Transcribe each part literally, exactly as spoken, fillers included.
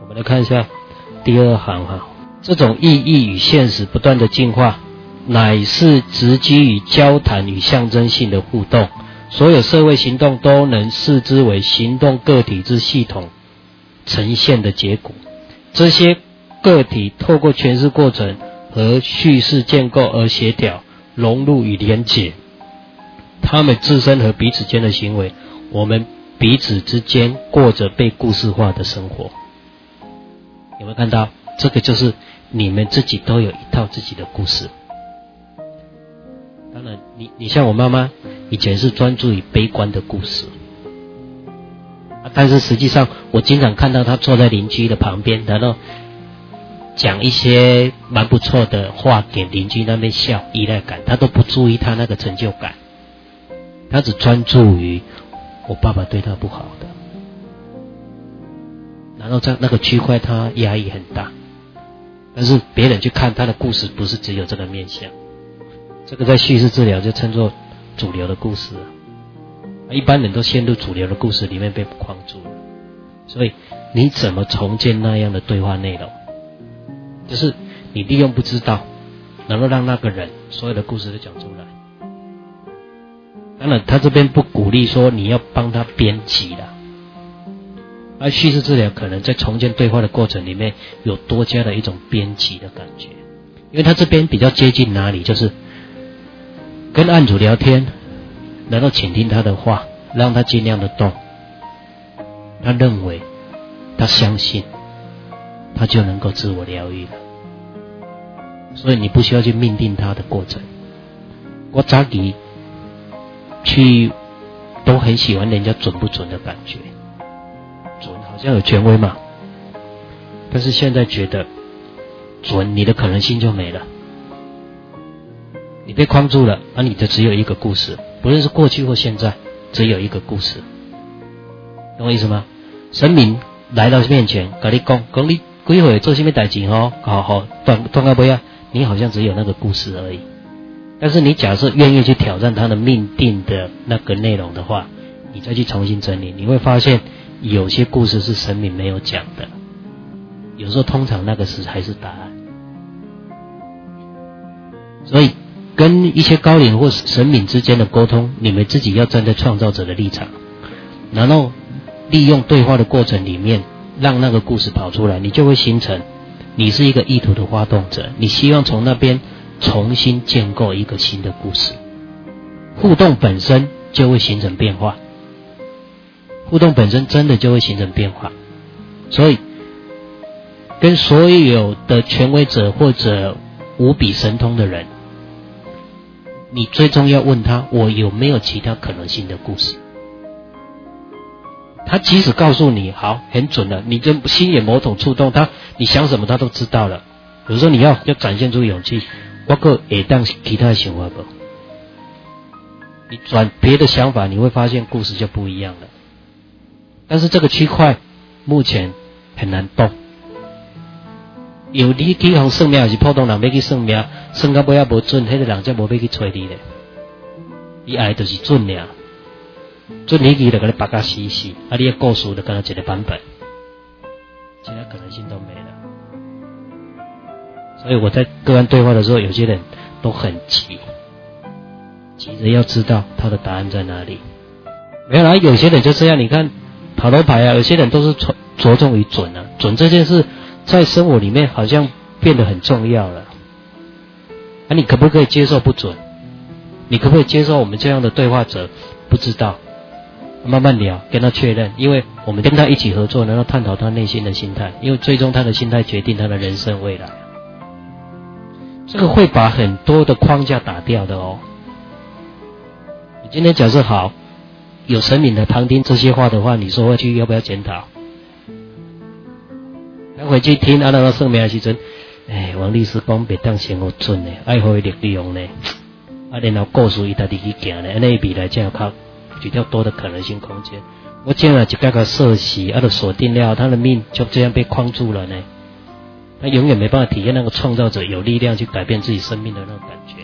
们来看一下第二行哈，这种意义与现实不断的进化，乃是直基于交谈与象征性的互动。所有社会行动都能视之为行动个体之系统呈现的结果。这些个体透过诠释过程和叙事建构而协调、融入与连结他们自身和彼此间的行为。我们彼此之间过着被故事化的生活。有没有看到？这个就是你们自己都有一套自己的故事。当然你你像我妈妈以前是专注于悲观的故事、啊、但是实际上我经常看到她坐在邻居的旁边，然后讲一些蛮不错的话给邻居那边笑，依赖感，她都不注意她那个成就感，她只专注于我爸爸对她不好的，然后在那个区块她压抑很大。但是别人去看她的故事不是只有这个面向，这个在叙事治疗就称作主流的故事了。一般人都陷入主流的故事里面被框住了。所以你怎么重建那样的对话内容？就是你利用不知道，然后让那个人所有的故事都讲出来。当然他这边不鼓励说你要帮他编辑啦，而叙事治疗可能在重建对话的过程里面有多加的一种编辑的感觉。因为他这边比较接近哪里，就是跟案主聊天，然后倾听他的话，让他尽量的动。他认为，他相信，他就能够自我疗愈了。所以你不需要去命定他的过程。我早期去都很喜欢人家准不准的感觉，准好像有权威嘛，但是现在觉得准，你的可能性就没了。你被框住了，而、啊、你的只有一个故事，不论是过去或现在，只有一个故事，懂我意思吗？神明来到面前，跟你讲，讲你几岁做什么事情哦，好好断断到尾啊，你好像只有那个故事而已。但是你假设愿意去挑战他的命定的那个内容的话，你再去重新整理，你会发现有些故事是神明没有讲的，有时候通常那个是还是答案。所以跟一些高灵或神明之间的沟通，你们自己要站在创造者的立场，然后利用对话的过程里面让那个故事跑出来，你就会形成你是一个意图的发动者，你希望从那边重新建构一个新的故事。互动本身就会形成变化，互动本身真的就会形成变化。所以跟所有的权威者或者无比神通的人，你最终要问他，我有没有其他可能性的故事？他即使告诉你好很准了，你就心眼魔统触动他，你想什么他都知道了。有时候你要要展现出勇气，我还会当其他的想法不？你转别的想法，你会发现故事就不一样了。但是这个区块目前很难动。有你去互算命，还是普通人要去算命，算到尾仔无准，迄个人才无要去找你咧。伊爱就是准尔，准你去就甲你绑甲死死，啊，你的故事就敢若一个版本，其他可能性都没了。所以我在个案对话的时候，有些人都很急，急着要知道他的答案在哪里。没有啦，有些人就这样，你看塔罗牌啊，有些人都是着着重于准啊，准这件事在生活里面好像变得很重要了。啊，你可不可以接受不准？你可不可以接受我们这样的对话者不知道？慢慢聊，跟他确认，因为我们跟他一起合作，然后探讨他内心的心态，因为最终他的心态决定他的人生未来。这个会把很多的框架打掉的哦。你今天假设好，有神明来旁听这些话的话，你说回去要不要检讨？要回去听啊，那个算命的时阵，哎，王律师讲别当生活准呢，爱好力量呢，啊，然后告诉伊家己去行呢，那未来才有靠比较多的可能性空间。我这样一个个设习，啊，就锁定了他的命就这样被框住了呢。他永远没办法体验那个创造者有力量去改变自己生命的那种感觉。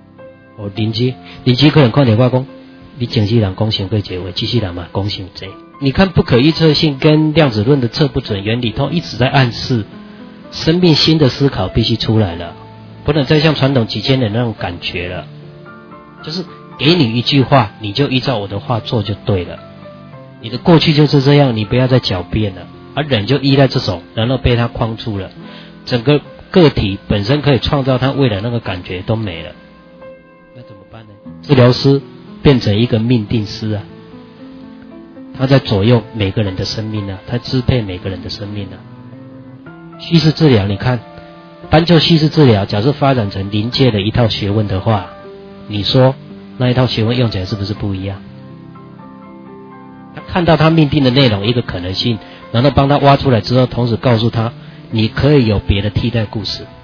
哦，邻居，邻居可能看电话讲，你前世人讲伤过这话，这世人嘛讲伤这。 你看不可预测性跟量子论的测不准原理都一直在暗示，生命新的思考必须出来了，不能再像传统几千年那种感觉了。就是给你一句话，你就依照我的话做就对了。你的过去就是这样，你不要再狡辩了。而人就依赖这种，然后被他框住了，整个个体本身可以创造他未来那个感觉都没了。那怎么办呢？治疗师变成一个命定师啊，他在左右每个人的生命啊，他支配每个人的生命啊。叙事治疗，你看，单就叙事治疗，假设发展成临界的一套学问的话，你说那一套学问用起来是不是不一样？他看到他命定的内容一个可能性，然后帮他挖出来之后，同时告诉他你可以有别的替代故事。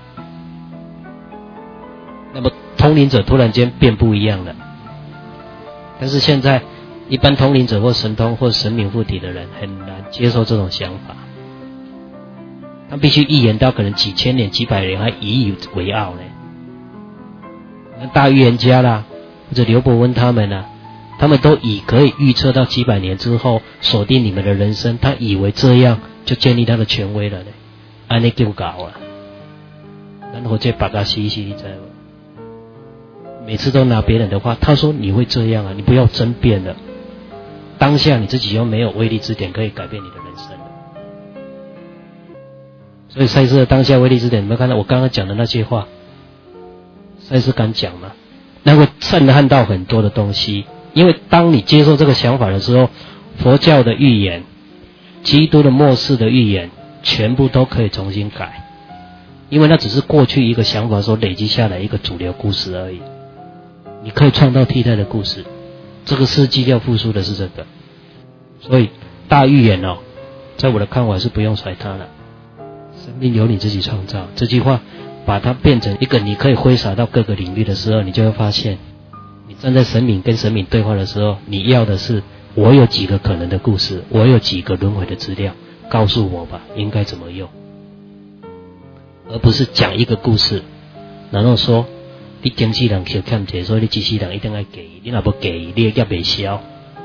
那么通灵者突然间变不一样了。但是现在一般通灵者或神通或神明附体的人很难接受这种想法，他必须预言到可能几千年几百年还引以为傲呢。那大预言家啦，或者刘伯温他们啊，他们都以可以预测到几百年之后锁定你们的人生，他以为这样就建立他的权威了呢。安尼就搞啊，然后这把他洗一洗，你知道吗？每次都拿别人的话，他说你会这样啊，你不要争辩了。当下你自己又没有威力之点可以改变你的人生了。所以赛斯的当下威力之点，你们看到我刚刚讲的那些话，赛斯敢讲吗？那会震撼到很多的东西。因为当你接受这个想法的时候，佛教的预言、基督的末世的预言，全部都可以重新改。因为那只是过去一个想法所累积下来一个主流故事而已。你可以创造替代的故事，这个世纪要复苏的是这个。所以大预言哦，在我的看法是不用甩它了。生命由你自己创造，这句话把它变成一个你可以挥洒到各个领域的时候，你就会发现，你站在神明跟神明对话的时候，你要的是我有几个可能的故事，我有几个轮回的资料，告诉我吧应该怎么用，而不是讲一个故事然后说你经纪人缺欠钱，所以你机器人一定要给，你若不给你的业袂消，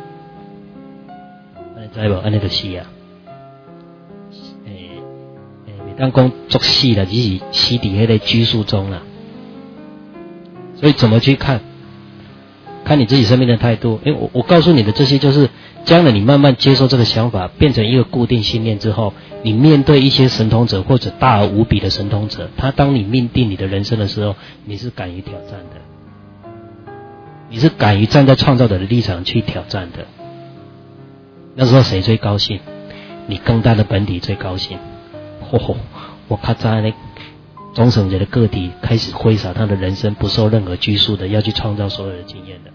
你知无？安尼就是啊。诶诶，每当讲作死啦，只是死伫迄个拘束中啦。所以怎么去看？看你自己生命的态度。因为我我告诉你的这些，就是将来你慢慢接受这个想法，变成一个固定信念之后，你面对一些神通者或者大而无比的神通者，他当你命定你的人生的时候，你是敢于挑战的，你是敢于站在创造者的立场去挑战的。那时候谁最高兴？你更大的本体最高兴。吼、哦，我较早呢，总省者的个体开始挥洒他的人生，不受任何拘束的，要去创造所有的经验的。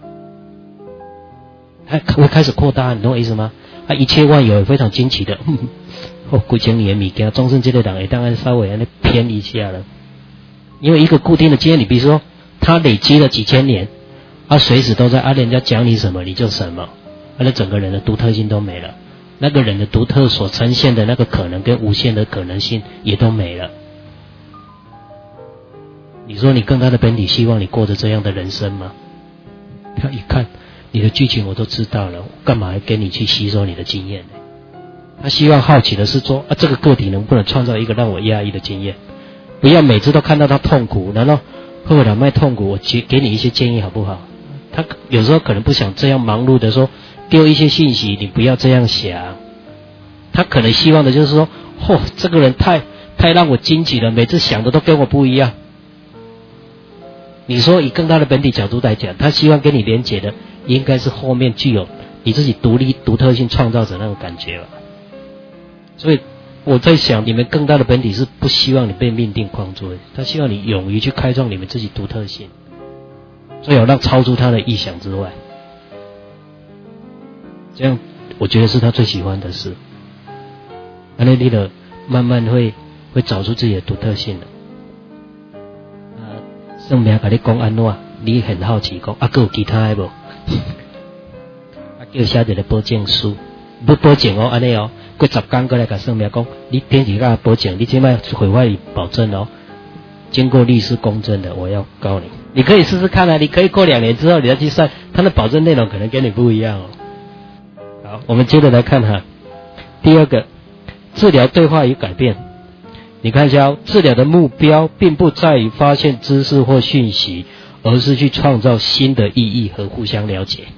他会开始扩大，你懂我意思吗？他一切万有非常惊奇的，哦，几千年的物件，终身这类人会当然稍微那偏一下了。因为一个固定的经验，你比如说他累积了几千年，他随时都在，啊，人家讲你什么你就什么，他的整个人的独特性都没了，那个人的独特所呈现的那个可能跟无限的可能性也都没了。你说你更大的本体希望你过着这样的人生吗？他一看你的剧情我都知道了，干嘛还给你去吸收你的经验呢？他希望好奇的是说啊，这个个体能不能创造一个让我压抑的经验？不要每次都看到他痛苦，难道后来卖痛苦？我给给你一些建议好不好？他有时候可能不想这样忙碌的说丢一些信息，你不要这样想。他可能希望的就是说，嚯、哦，这个人太太让我惊奇了，每次想的都跟我不一样。你说以更大的本体角度来讲，他希望跟你连结的应该是后面具有你自己独立独特性创造者那种感觉吧。所以我在想，你们更大的本体是不希望你被命定框住的，他希望你勇于去开创你们自己独特性，最好让超出他的意想之外。这样我觉得是他最喜欢的事。安内利的慢慢会会找出自己的独特性的。圣命跟你讲安怎，你很好奇讲啊，还有其他的无？啊，叫写一个保证书，不保证哦，安尼哦，过十天过来跟圣命讲，你天几个保证，你现在毁坏保证哦，经过律师公证的，我要告你。你可以试试看啊，你可以过两年之后你再去算，他的保证内容可能跟你不一样哦。 好，我们接着来看哈。第二个，治疗对话与改变。你看一下、哦，治疗的目标并不在于发现知识或讯息，而是去创造新的意义和互相了解。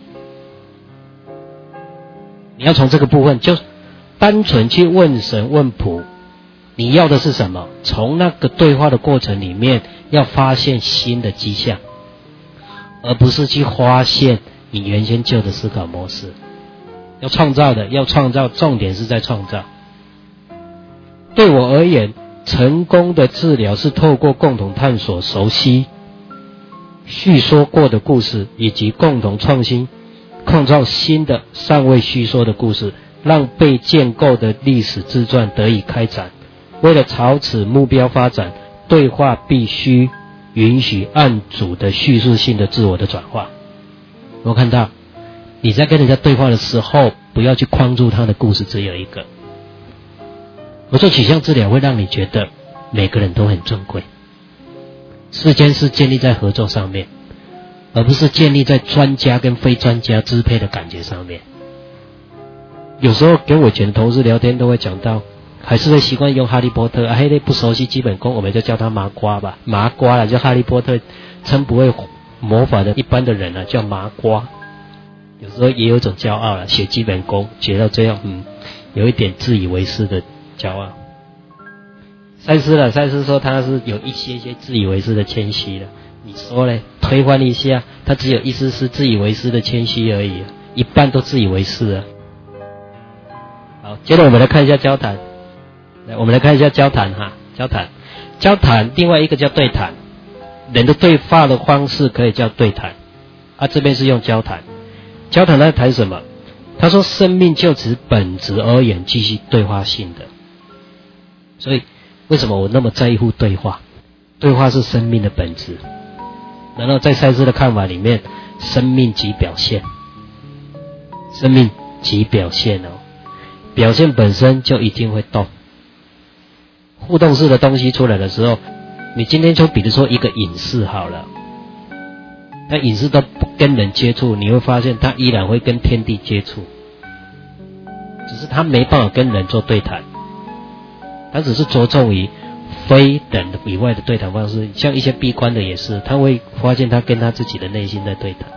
你要从这个部分，就单纯去问神问卜，你要的是什么？从那个对话的过程里面，要发现新的迹象，而不是去发现你原先旧的思考模式。要创造的，要创造，重点是在创造。对我而言，成功的治疗是透过共同探索、熟悉、叙说过的故事，以及共同创新，创造新的尚未叙说的故事，让被建构的历史自传得以开展。为了朝此目标发展，对话必须允许案主的叙述性的自我的转化。我看到你在跟人家对话的时候，不要去框住他的故事只有一个。我说取向治疗会让你觉得每个人都很尊贵，世间是建立在合作上面，而不是建立在专家跟非专家支配的感觉上面。有时候跟我以前的同事聊天都会讲到，还是会习惯用哈利波特啊，黑类不熟悉基本功，我们就叫他麻瓜吧，麻瓜啦，就哈利波特称不会魔法的一般的人啊，叫麻瓜。有时候也有一种骄傲啦，学基本功学到这样，嗯，有一点自以为是的骄傲。赛斯了，赛斯说他是有一些些自以为是的谦虚了。你说嘞，推翻一下，他只有一丝丝自以为是的谦虚而已，一半都自以为是啊。好，接着我们来看一下交谈。来，我们来看一下交谈哈，交谈，交谈，另外一个叫对谈。人的对话的方式可以叫对谈，啊，这边是用交谈。交谈在谈什么？他说，生命就此本质而言，继续对话性的。所以，为什么我那么在乎对话？对话是生命的本质。然后在赛斯的看法里面，生命即表现，生命即表现哦，表现本身就一定会动。互动式的东西出来的时候，你今天就比如说一个隐士好了，他隐士都不跟人接触，你会发现他依然会跟天地接触，只是他没办法跟人做对谈，他只是着重于非等以外的对谈方式。像一些闭关的也是，他会发现他跟他自己的内心在对谈。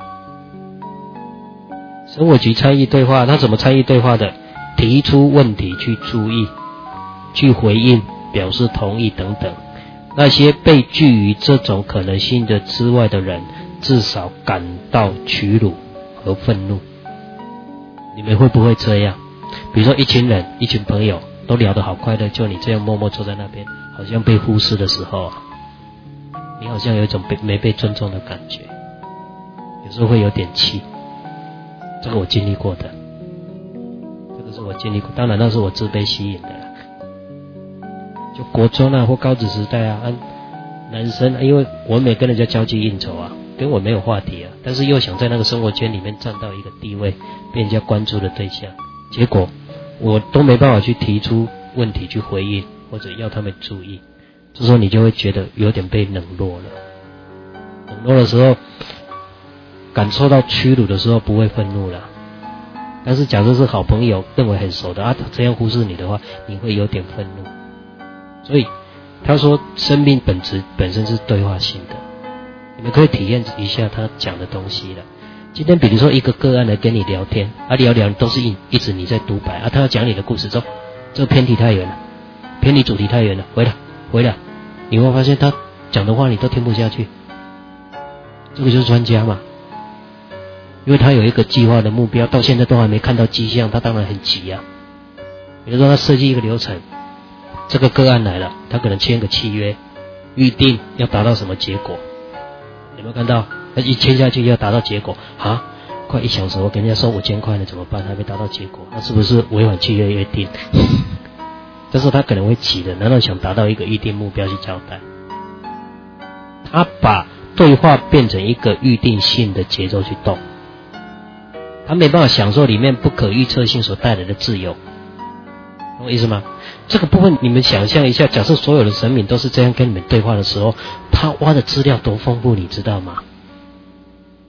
生活局参与对话，他怎么参与对话的？提出问题去注意，去回应，表示同意等等。那些被拒于这种可能性的之外的人，至少感到屈辱和愤怒。你们会不会这样？比如说一群人，一群朋友都聊得好快乐，就你这样默默坐在那边，好像被忽视的时候啊，你好像有一种被没被尊重的感觉，有时候会有点气。这个我经历过的，这个是我经历过，当然那是我自卑吸引的啦。就国中啊或高职时代啊，男生因为我没跟人家交际应酬啊，跟我没有话题啊，但是又想在那个生活圈里面站到一个地位，被人家关注的对象，结果我都没办法去提出问题去回应，或者要他们注意，这时候你就会觉得有点被冷落了。冷落的时候，感受到屈辱的时候不会愤怒了，但是假设是好朋友认为很熟的啊，这样忽视你的话，你会有点愤怒。所以他说生命本质本身是对话性的，你们可以体验一下他讲的东西了。今天比如说一个个案来跟你聊天啊，聊聊都是一一直你在独白啊，他要讲你的故事之后，这个偏题太远了，偏离主题太远了，回来回来，你会发现他讲的话你都听不下去，这个就是专家嘛，因为他有一个计划的目标，到现在都还没看到迹象，他当然很急啊。比如说他设计一个流程，这个个案来了，他可能签个契约，预定要达到什么结果，有没有看到？他一签下去要达到结果啊，快一小时我给人家收五千块了怎么办？还没达到结果，那是不是违反契约约定？这时候他可能会急的，难道想达到一个预定目标去交代？他把对话变成一个预定性的节奏去动，他没办法享受里面不可预测性所带来的自由，懂我意思吗？这个部分你们想象一下，假设所有的神明都是这样跟你们对话的时候，他挖的资料多丰富，你知道吗？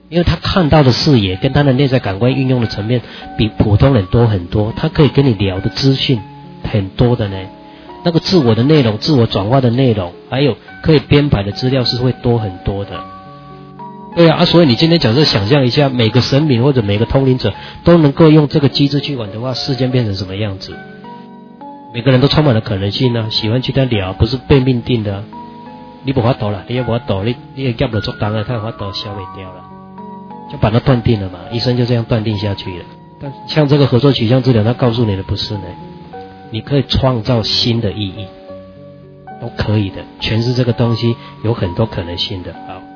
因为他看到的视野跟他的内在感官运用的层面比普通人多很多，他可以跟你聊的资讯很多的呢。那个自我的内容、自我转化的内容，还有可以编排的资料是会多很多的。对啊，啊所以你今天假设想象一下，每个神明或者每个通灵者都能够用这个机制去玩的话，世间变成什么样子？每个人都充满了可能性啊，喜欢去跟他聊，不是被命定的、啊。你不法度啦，你也不法度，你你也夹不住当了，他有法度消不掉了，就把它断定了嘛，医生就这样断定下去了。但像这个合作取向治疗，他告诉你的不是呢，你可以创造新的意义，都可以的，诠释这个东西有很多可能性的。好。